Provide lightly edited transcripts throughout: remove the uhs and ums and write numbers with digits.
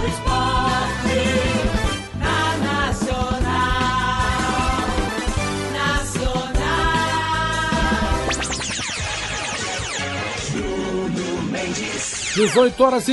esporte, na Nacional. 18 horas e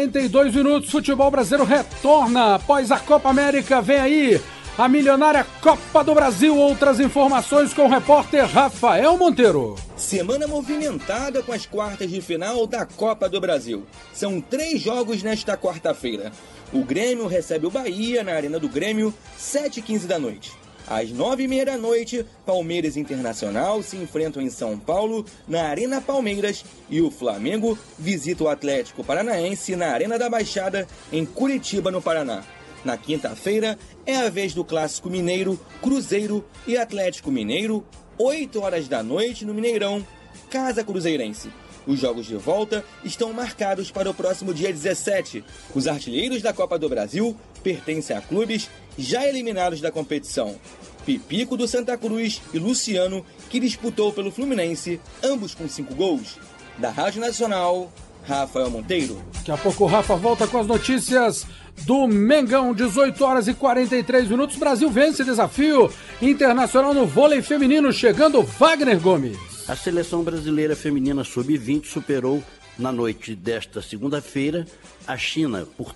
42 minutos, futebol brasileiro retorna após a Copa América. Vem aí a milionária Copa do Brasil. Outras informações com o repórter Rafael Monteiro. Semana movimentada com as quartas de final da Copa do Brasil. São 3 jogos nesta quarta-feira. O Grêmio recebe o Bahia na Arena do Grêmio, 7h15 da noite. Às 9h30 da noite, Palmeiras e Internacional se enfrentam em São Paulo, na Arena Palmeiras, e o Flamengo visita o Atlético Paranaense na Arena da Baixada, em Curitiba, no Paraná. Na quinta-feira, é a vez do Clássico Mineiro, Cruzeiro e Atlético Mineiro, 8 horas da noite no Mineirão, Casa Cruzeirense. Os jogos de volta estão marcados para o próximo dia 17. Os artilheiros da Copa do Brasil pertencem a clubes já eliminados da competição. Pipico do Santa Cruz e Luciano, que disputou pelo Fluminense, ambos com 5 gols. Da Rádio Nacional, Rafael Monteiro. Daqui a pouco o Rafa volta com as notícias do Mengão. 18 horas e 43 minutos. Brasil vence desafio internacional no vôlei feminino. Chegando Wagner Gomes. A seleção brasileira feminina sub-20 superou na noite desta segunda-feira a China por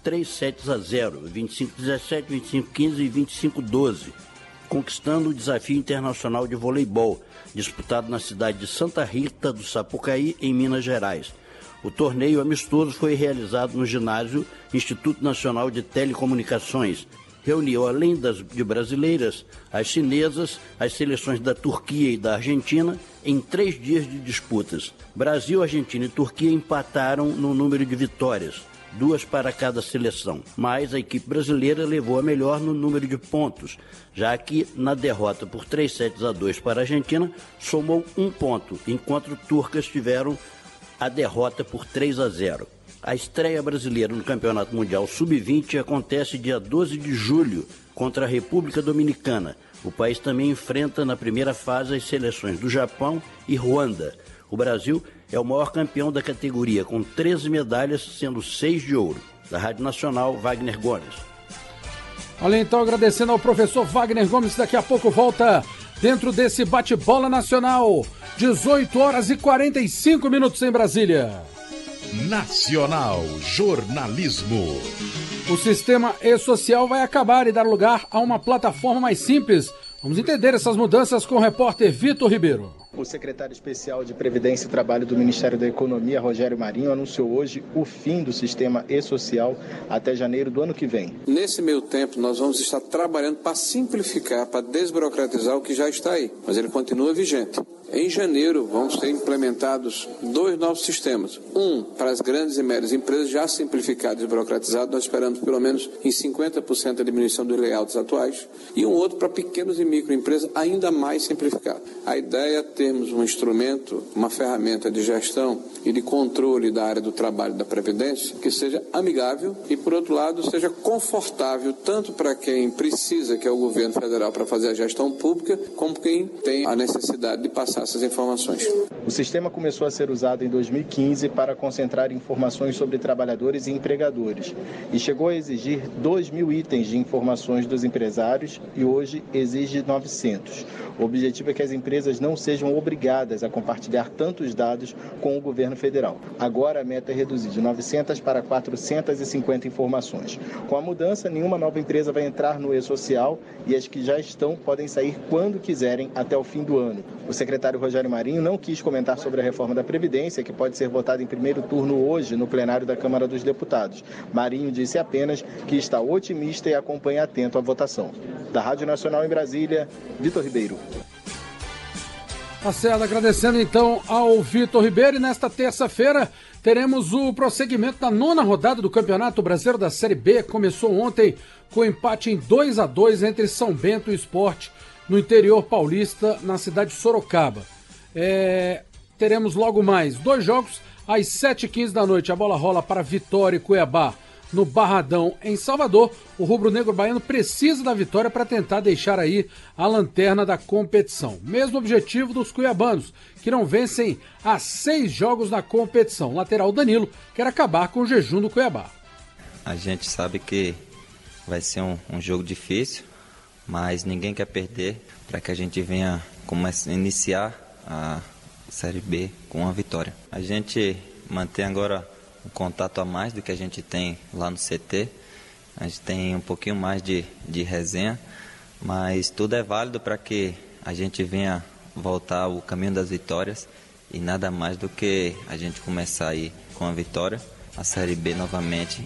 3-0, 25-17, 25-15 e 25-12, conquistando o desafio internacional de voleibol, disputado na cidade de Santa Rita do Sapucaí, em Minas Gerais. O torneio amistoso foi realizado no ginásio Instituto Nacional de Telecomunicações. Reuniu, além de brasileiras, as chinesas, as seleções da Turquia e da Argentina, em 3 dias de disputas. Brasil, Argentina e Turquia empataram no número de vitórias, 2 para cada seleção. Mas a equipe brasileira levou a melhor no número de pontos, já que na derrota por 3-2 para a Argentina, somou 1 ponto, enquanto turcas tiveram a derrota por 3-0. A estreia brasileira no Campeonato Mundial Sub-20 acontece dia 12 de julho contra a República Dominicana. O país também enfrenta na primeira fase as seleções do Japão e Ruanda. O Brasil é o maior campeão da categoria, com 13 medalhas, sendo 6 de ouro. Da Rádio Nacional, Wagner Gomes. Olha, então, agradecendo ao professor Wagner Gomes. Daqui a pouco volta dentro desse bate-bola nacional. 18 horas e 45 minutos em Brasília. Nacional Jornalismo. O sistema e-social vai acabar e dar lugar a uma plataforma mais simples. Vamos entender essas mudanças com o repórter Vitor Ribeiro. O secretário especial de Previdência e Trabalho do Ministério da Economia, Rogério Marinho, anunciou hoje o fim do sistema e-social até janeiro do ano que vem. Nesse meio tempo, nós vamos estar trabalhando para simplificar, para desburocratizar o que já está aí, mas ele continua vigente. Em janeiro, vamos ter implementados 2 novos sistemas. Um para as grandes e médias empresas, já simplificado e desburocratizado, nós esperamos pelo menos em 50% a diminuição dos layouts atuais. E um outro para pequenos e microempresas, ainda mais simplificado. A ideia é termos um instrumento, uma ferramenta de gestão e de controle da área do trabalho e da Previdência que seja amigável e, por outro lado, seja confortável tanto para quem precisa, que é o governo federal, para fazer a gestão pública, como quem tem a necessidade de passar essas informações. O sistema começou a ser usado em 2015 para concentrar informações sobre trabalhadores e empregadores e chegou a exigir 2.000 itens de informações dos empresários e hoje exige 900. O objetivo é que as empresas não sejam obrigadas a compartilhar tantos dados com o governo federal. Agora a meta é reduzir de 900 para 450 informações. Com a mudança, nenhuma nova empresa vai entrar no e-social e as que já estão podem sair quando quiserem até o fim do ano. O secretário Rogério Marinho não quis comentar sobre a reforma da Previdência, que pode ser votada em primeiro turno hoje no plenário da Câmara dos Deputados. Marinho disse apenas que está otimista e acompanha atento a votação. Da Rádio Nacional em Brasília, Vitor Ribeiro. Tá certo, agradecendo então ao Vitor Ribeiro. E nesta terça-feira teremos o prosseguimento da 9ª rodada do Campeonato Brasileiro da Série B. Começou ontem com empate em 2-2 entre São Bento e Sport, no interior paulista, na cidade de Sorocaba. Teremos logo mais 2 jogos às 7h15 da noite. A bola rola para Vitória e Cuiabá no Barradão, em Salvador. O rubro-negro baiano precisa da vitória para tentar deixar aí a lanterna da competição. Mesmo objetivo dos cuiabanos, que não vencem há 6 jogos na competição. Lateral Danilo quer acabar com o jejum do Cuiabá. A gente sabe que vai ser um jogo difícil, mas ninguém quer perder para que a gente venha iniciar a Série B com uma vitória. A gente mantém agora um contato a mais do que a gente tem lá no CT. A gente tem um pouquinho mais de resenha, mas tudo é válido para que a gente venha voltar ao caminho das vitórias e nada mais do que a gente começar aí com a vitória, a Série B novamente.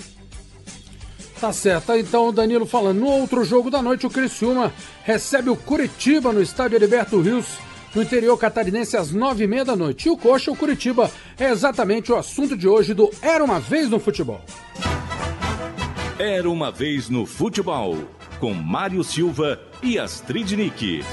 Tá certo, então o Danilo falando. No outro jogo da noite, o Criciúma recebe o Curitiba no estádio Heriberto Rios, no interior catarinense, às 9h30 da noite. E o Coxa, o Curitiba, é exatamente o assunto de hoje do Era Uma Vez no Futebol. Era Uma Vez no Futebol, com Mário Silva e Astrid Nick.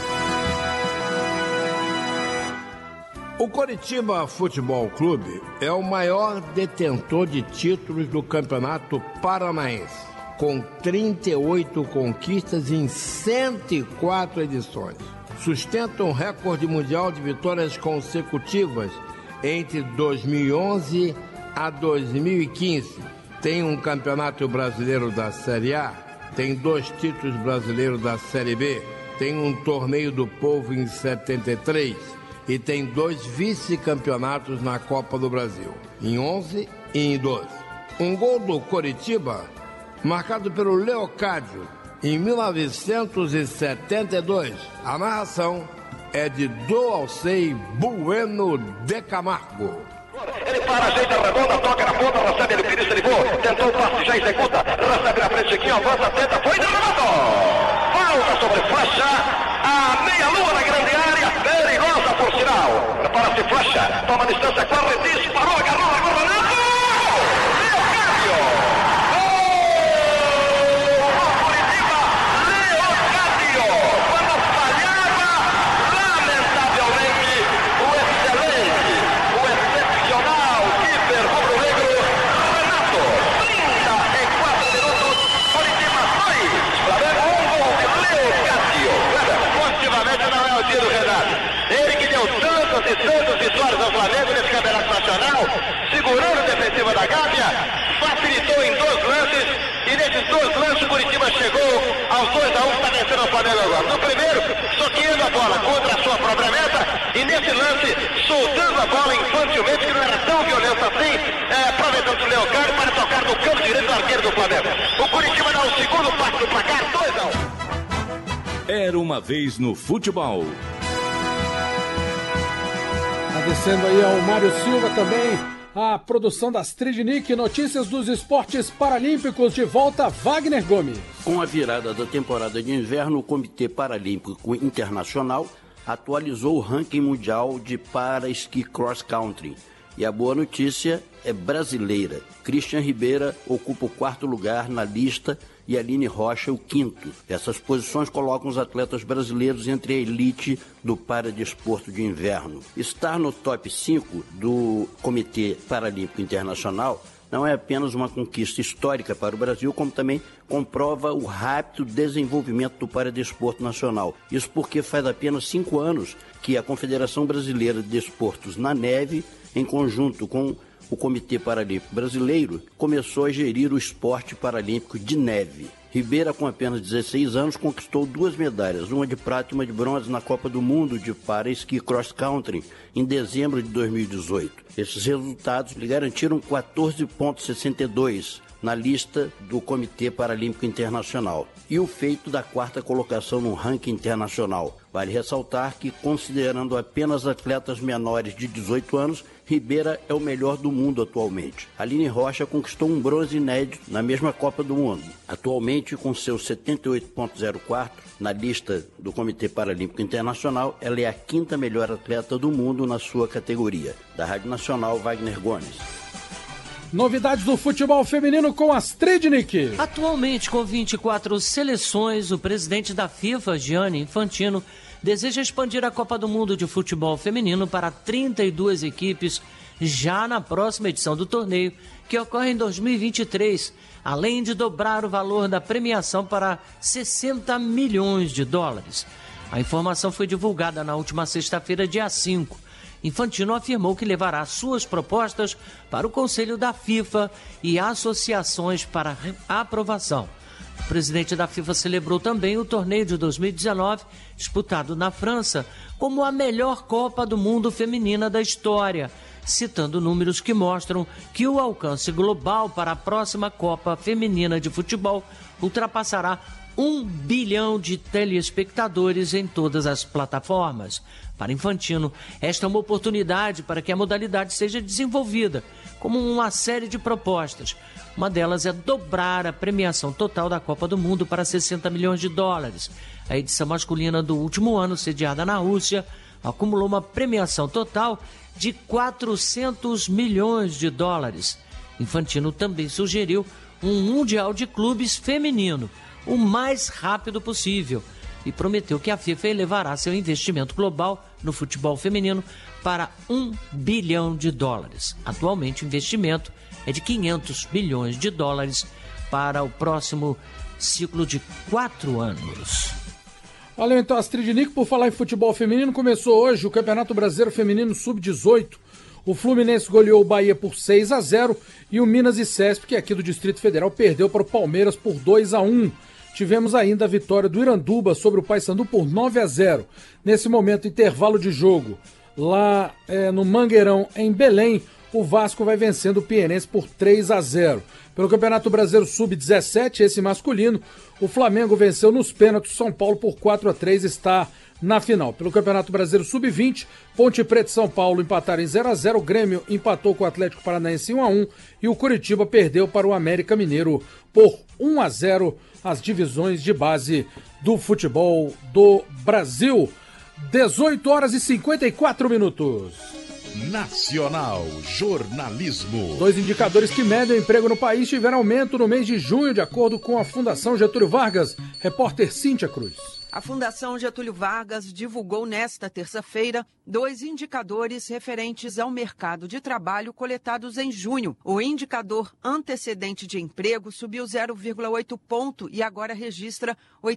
O Coritiba Futebol Clube é o maior detentor de títulos do Campeonato Paranaense, com 38 conquistas em 104 edições. Sustenta um recorde mundial de vitórias consecutivas entre 2011 a 2015. Tem um Campeonato Brasileiro da Série A, tem 2 títulos brasileiros da Série B, tem um Torneio do Povo em 73 e tem 2 vice-campeonatos na Copa do Brasil, em 11 e em 12. Um gol do Coritiba, marcado pelo Leocádio, em 1972. A narração é de Doalcei Bueno de Camargo. Ele para, ajeita a redonda, toca na ponta, recebe ele, Pires, ele voa, tentou o passe, já executa, recebe na frente, Chiquinho, avança, tenta, foi, derrubado! Falta sobre faixa, a meia-lua na grande área, perigosa por sinal. Prepara-se faixa, toma distância, corre, disparou, agarrou, agora, Renato! Leocádio! Tantas vitórias ao Flamengo nesse campeonato nacional, segurando a defensiva da Gávea, facilitou em 2 lances, e nesses 2 lances o Curitiba chegou aos 2-1, está vencendo o Flamengo agora. No primeiro, soqueando a bola contra a sua própria meta, e nesse lance, soltando a bola infantilmente, que não era tão violenta assim, aproveitando o Leocádio para tocar no canto direito do arqueiro do Flamengo. O Curitiba dá o segundo passo do placar, 2-1. Era Uma Vez no Futebol. Agradecendo aí ao Mário Silva também, a produção das Tridnic, notícias dos esportes paralímpicos, de volta Wagner Gomes. Com a virada da temporada de inverno, o Comitê Paralímpico Internacional atualizou o ranking mundial de para-esqui cross-country. E a boa notícia é brasileira. Christian Ribeira ocupa o 4º lugar na lista e Aline Rocha o 5º. Essas posições colocam os atletas brasileiros entre a elite do paradesporto de inverno. Estar no top 5 do Comitê Paralímpico Internacional não é apenas uma conquista histórica para o Brasil, como também comprova o rápido desenvolvimento do paradesporto nacional. Isso porque faz apenas 5 anos que a Confederação Brasileira de Desportos na Neve, em conjunto com o Comitê Paralímpico Brasileiro, começou a gerir o esporte paralímpico de neve. Ribeira, com apenas 16 anos, conquistou 2 medalhas, uma de prata e uma de bronze na Copa do Mundo de para-esqui cross-country em dezembro de 2018. Esses resultados lhe garantiram 14,62 na lista do Comitê Paralímpico Internacional e o feito da 4ª colocação no ranking internacional. Vale ressaltar que, considerando apenas atletas menores de 18 anos, Ribeira é o melhor do mundo atualmente. Aline Rocha conquistou um bronze inédito na mesma Copa do Mundo. Atualmente, com seus 78,04 na lista do Comitê Paralímpico Internacional, ela é a 5ª melhor atleta do mundo na sua categoria. Da Rádio Nacional, Wagner Gomes. Novidades do futebol feminino com Astridnic. Atualmente, com 24 seleções, o presidente da FIFA, Gianni Infantino, deseja expandir a Copa do Mundo de Futebol Feminino para 32 equipes já na próxima edição do torneio, que ocorre em 2023, além de dobrar o valor da premiação para 60 milhões de dólares. A informação foi divulgada na última sexta-feira, dia 5. Infantino afirmou que levará suas propostas para o Conselho da FIFA e associações para aprovação. O presidente da FIFA celebrou também o torneio de 2019, disputado na França, como a melhor Copa do Mundo feminina da história, citando números que mostram que o alcance global para a próxima Copa Feminina de Futebol ultrapassará 1 bilhão de telespectadores em todas as plataformas. Para Infantino, esta é uma oportunidade para que a modalidade seja desenvolvida, como uma série de propostas. Uma delas é dobrar a premiação total da Copa do Mundo para 60 milhões de dólares. A edição masculina do último ano, sediada na Rússia, acumulou uma premiação total de 400 milhões de dólares. Infantino também sugeriu um Mundial de Clubes feminino, o mais rápido possível, e prometeu que a FIFA elevará seu investimento global no futebol feminino para 1 bilhão de dólares. Atualmente, o investimento é de 500 milhões de dólares para o próximo ciclo de 4 anos. Valeu então, Astrid Nico. Por falar em futebol feminino, começou hoje o Campeonato Brasileiro Feminino Sub-18. O Fluminense goleou o Bahia por 6-0 e o Minas e Cesp, que é aqui do Distrito Federal, perdeu para o Palmeiras por 2-1. Tivemos ainda a vitória do Iranduba sobre o Paysandu por 9-0. Nesse momento, intervalo de jogo, lá no Mangueirão, em Belém, o Vasco vai vencendo o Pienense por 3-0. Pelo Campeonato Brasileiro Sub-17, esse masculino, o Flamengo venceu nos pênaltis São Paulo por 4-3, está na final. Pelo Campeonato Brasileiro Sub-20, Ponte Preta e São Paulo empataram em 0-0, o Grêmio empatou com o Atlético Paranaense em 1-1 e o Curitiba perdeu para o América Mineiro por 1-0 as divisões de base do futebol do Brasil. 18 horas e 54 minutos. Nacional Jornalismo. 2 indicadores que medem o emprego no país tiveram aumento no mês de junho, de acordo com a Fundação Getúlio Vargas. Repórter Cíntia Cruz. A Fundação Getúlio Vargas divulgou nesta terça-feira 2 indicadores referentes ao mercado de trabalho coletados em junho. O indicador antecedente de emprego subiu 0,8 ponto e agora registra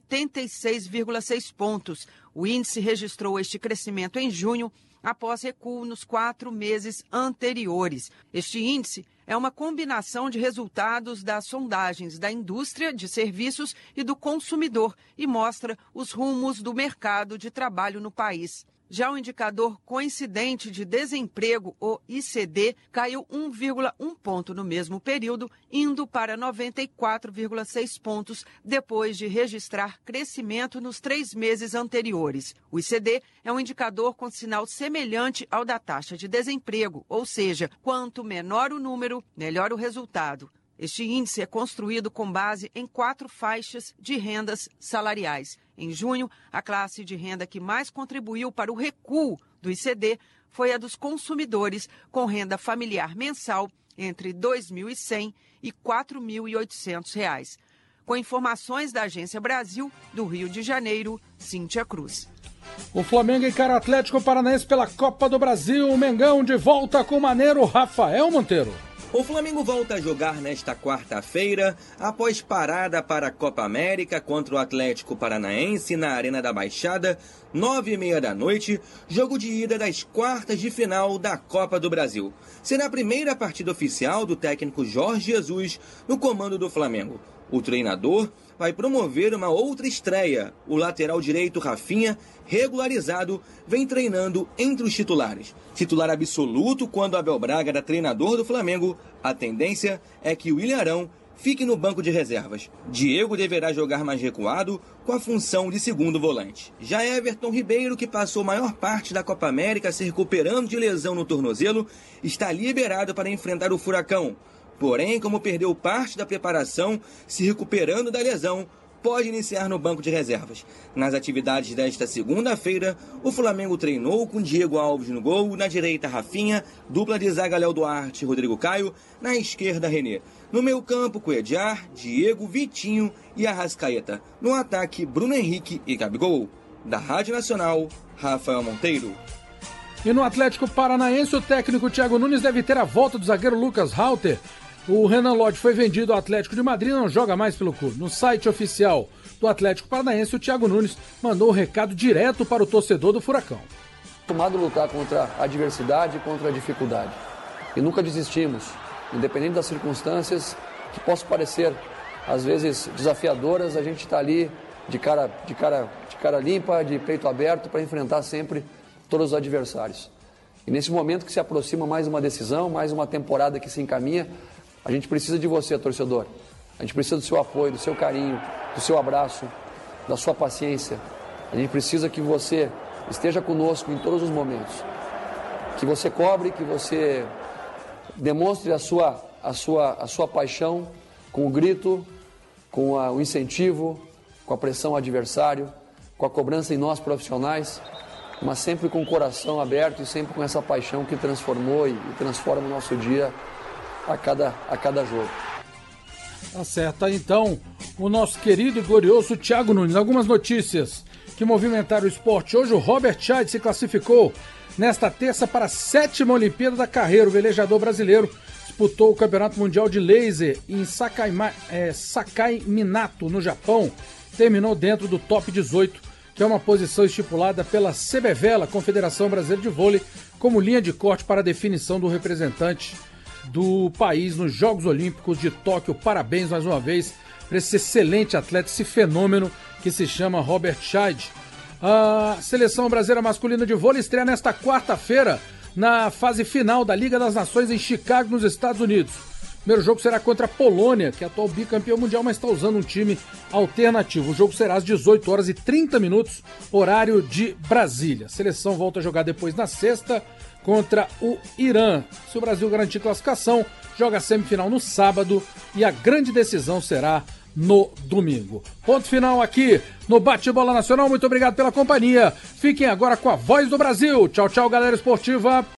86,6 pontos. O índice registrou este crescimento em junho após recuo nos 4 meses anteriores. Este índice é uma combinação de resultados das sondagens da indústria de serviços e do consumidor e mostra os rumos do mercado de trabalho no país. Já o indicador coincidente de desemprego, o ICD, caiu 1,1 ponto no mesmo período, indo para 94,6 pontos, depois de registrar crescimento nos 3 meses anteriores. O ICD é um indicador com sinal semelhante ao da taxa de desemprego, ou seja, quanto menor o número, melhor o resultado. Este índice é construído com base em 4 faixas de rendas salariais. Em junho, a classe de renda que mais contribuiu para o recuo do ICD foi a dos consumidores com renda familiar mensal entre R$ 2.100 e R$ 4.800. Com informações da Agência Brasil, do Rio de Janeiro, Cíntia Cruz. O Flamengo encara o Atlético Paranaense pela Copa do Brasil. O Mengão de volta com o maneiro Rafael Monteiro. O Flamengo volta a jogar nesta quarta-feira, após parada para a Copa América contra o Atlético Paranaense na Arena da Baixada, 9h30 da noite, jogo de ida das quartas de final da Copa do Brasil. Será a primeira partida oficial do técnico Jorge Jesus no comando do Flamengo. O treinador vai promover uma outra estreia. O lateral direito Rafinha, regularizado, vem treinando entre os titulares. Titular absoluto quando Abel Braga era treinador do Flamengo, a tendência é que o Ilharão fique no banco de reservas. Diego deverá jogar mais recuado com a função de segundo volante. Já Everton Ribeiro, que passou a maior parte da Copa América se recuperando de lesão no tornozelo, está liberado para enfrentar o Furacão. Porém, como perdeu parte da preparação, se recuperando da lesão, pode iniciar no banco de reservas. Nas atividades desta segunda-feira, o Flamengo treinou com Diego Alves no gol, na direita Rafinha, dupla de zaga Léo Duarte e Rodrigo Caio, na esquerda René. No meio campo, Coediar, Diego, Vitinho e Arrascaeta. No ataque, Bruno Henrique e Gabigol. Da Rádio Nacional, Rafael Monteiro. E no Atlético Paranaense, o técnico Thiago Nunes deve ter a volta do zagueiro Lucas Halter. O Renan Lodge foi vendido ao Atlético de Madrid e não joga mais pelo clube. No site oficial do Atlético Paranaense, o Thiago Nunes mandou um recado direto para o torcedor do Furacão. acostumado a lutar contra a adversidade e contra a dificuldade. E nunca desistimos, independente das circunstâncias que possam parecer, às vezes, desafiadoras, a gente está ali de cara limpa, de peito aberto, para enfrentar sempre todos os adversários. E nesse momento que se aproxima mais uma decisão, mais uma temporada que se encaminha, a gente precisa de você, torcedor. A gente precisa do seu apoio, do seu carinho, do seu abraço, da sua paciência. A gente precisa que você esteja conosco em todos os momentos. Que você cobre, que você demonstre a sua paixão com o grito, com o incentivo, com a pressão ao adversário, com a cobrança em nós profissionais, mas sempre com o coração aberto e sempre com essa paixão que transformou e transforma o nosso dia a cada jogo. Tá certo, então, o nosso querido e glorioso Thiago Nunes. Algumas notícias que movimentaram o esporte. Hoje o Robert Scheid se classificou nesta terça para a 7ª Olimpíada da carreira. O velejador brasileiro disputou o Campeonato Mundial de Laser em Sakai Minato, no Japão. Terminou dentro do top 18, que é uma posição estipulada pela CBVela, Confederação Brasileira de Vôlei, como linha de corte para a definição do representante do país nos Jogos Olímpicos de Tóquio. Parabéns mais uma vez para esse excelente atleta, esse fenômeno que se chama Robert Scheid. A Seleção Brasileira Masculina de Vôlei estreia nesta quarta-feira na fase final da Liga das Nações em Chicago, nos Estados Unidos. O primeiro jogo será contra a Polônia, que é atual bicampeão mundial, mas está usando um time alternativo. O jogo será às 18h30, horário de Brasília. A seleção volta a jogar depois na sexta contra o Irã. Se o Brasil garantir classificação, joga a semifinal no sábado e a grande decisão será no domingo. Ponto final aqui no Bate-Bola Nacional. Muito obrigado pela companhia. Fiquem agora com a Voz do Brasil. Tchau, tchau, galera esportiva.